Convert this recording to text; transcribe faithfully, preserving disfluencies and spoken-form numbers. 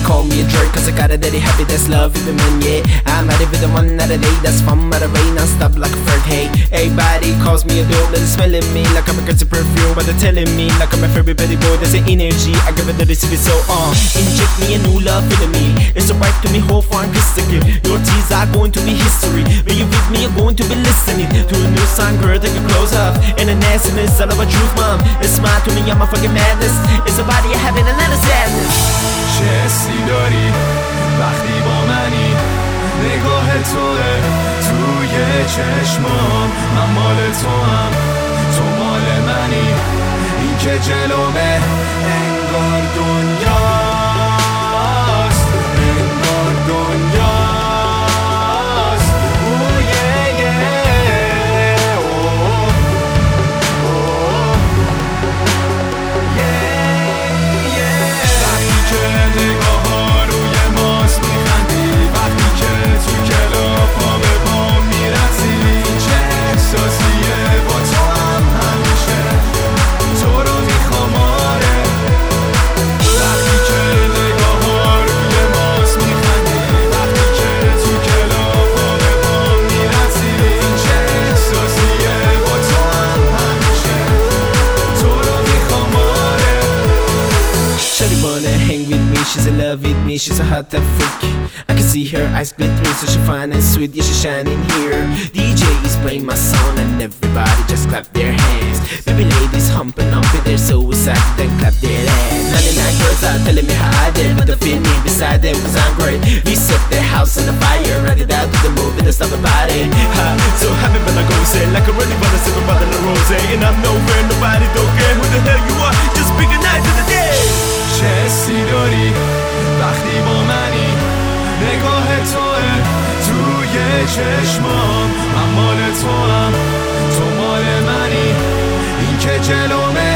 call me a jerk cause I got a daddy happy, that's love with the man, yeah. I'm ready with the one that a day, that's fun, but a rain non-stop like a flirt, hey. Everybody calls me a dope, they're smelling me like I'm a crazy perfume, but they're telling me like I'm a fairy petty boy, there's an energy, I give it the receive it so on. Uh, inject me a new love in me, it's a right to me, whole fine crystal clear. Your tears are going to be history, when you with me you're going to be listening to a new song, girl, take a close up. And the nastiness, all of a truth, mom. It's smile to me, I'm a fucking madness. It's a body I have in another sadness. چه حسی داری وقتی با منی نگاه توه توی چشمام من مال تو هم تو مال منی این که جلومه انگار دنیاست انگار دنیاست اوه یه یه اوه اوه یه یه وقتی که نگاه ها روی ماست میخندی وقتی که تو کلاف ها به پام میرسی چه احساسیه با تو هم همیشه تو رو میخوام آره وقتی که نگاه ها روی ماست میخندی وقتی که تو کلاف ها به پام میرسی چه احساسیه با تو هم همیشه تو رو میخوام آره Shawty wanna hang with me, she's in love with me, she's a hot that freak. I can see her eyes glittering, so she fine and sweet, yeah she's shining here. D J is playing my song and everybody just clap their hands. Baby ladies humping humping, they're so excited, then clap their hands. ninety-nine girls are telling me how I did, but the feel me beside them cause I'm great. We set their house on the fire, ready down to the movie, let's stop about it. Ha, so happy when I go say like a really wanna sip about the rose. And I'm nowhere, nobody don't care who the hell you are, just big a night to the day. چه حسی داری وقتی با منی نگاه توه توی چشمام من مال تو هم تو مال منی این که جلومه